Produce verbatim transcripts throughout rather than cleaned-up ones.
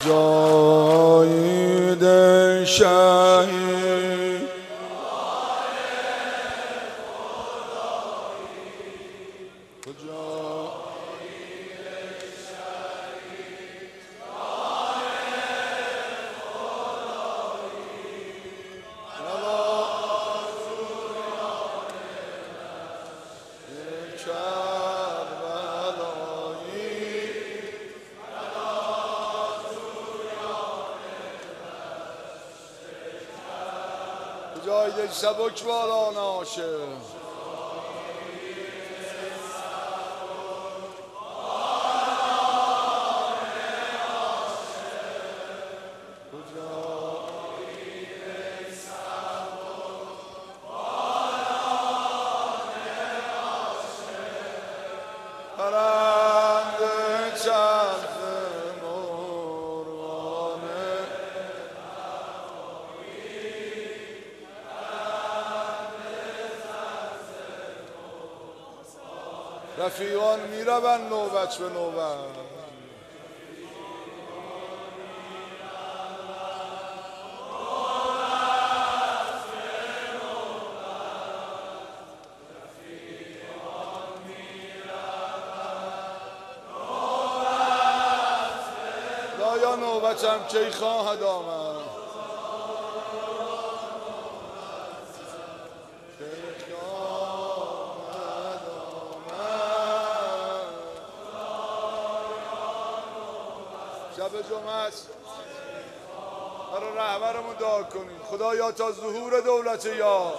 فدایید شهید جای سبک باران عاشق رفیقان میروند نوبت به نوبت خدایا نوبتم کی خواهد آمد شب جمعه است برای رهبرمون دعا کنید خدایا تا ظهور دولت یار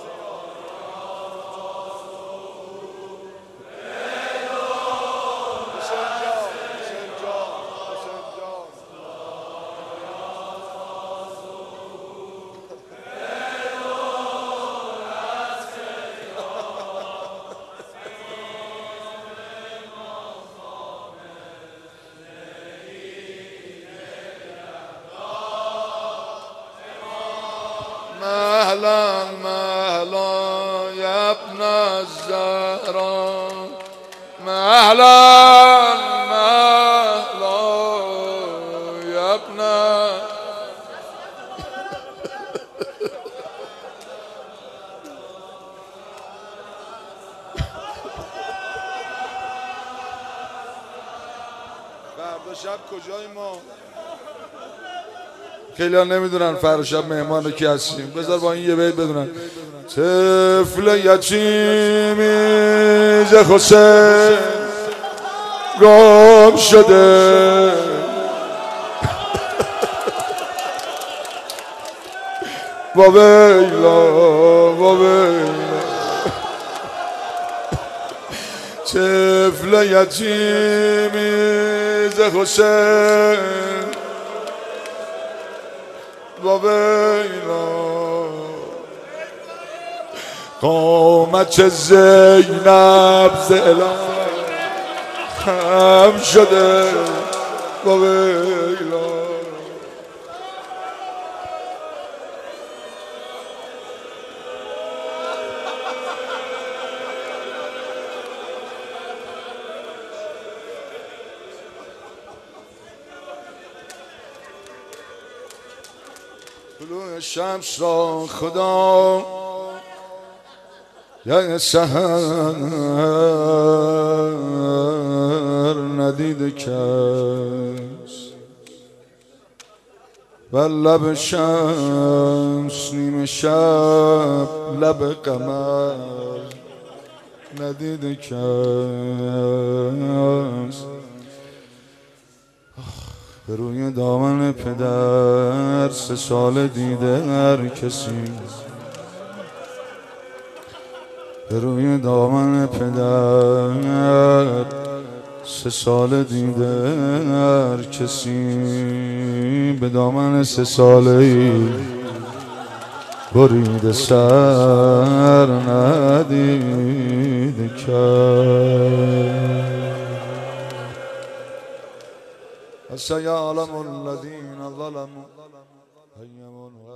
مهلا مهلا يا ابن الزهراء مهلا مهلا يا ابن فردا شب کجای ما خیلی ها نمیدونن فردا شب مهمان رو کی هستیم بذار با این یه بیت بدونن طفل یتیمی ز حسین گم شده با ویلا با ویلا طفل یتیمی ز حسین با ویلا قامت زینب ز اله خم شده با ویلا طلوع شمس را خدا یه سحر ندیده کس و لب شمس نیمه شب لب قمر ندیده کس به روی دامن پدر سه سال دیده هر کسی به روی دامن پدر سه سال دیده هر کسی به دامن سه ساله‌ای بریده سر ندیده کرد سيعلم الذين ظلموا أي منغلب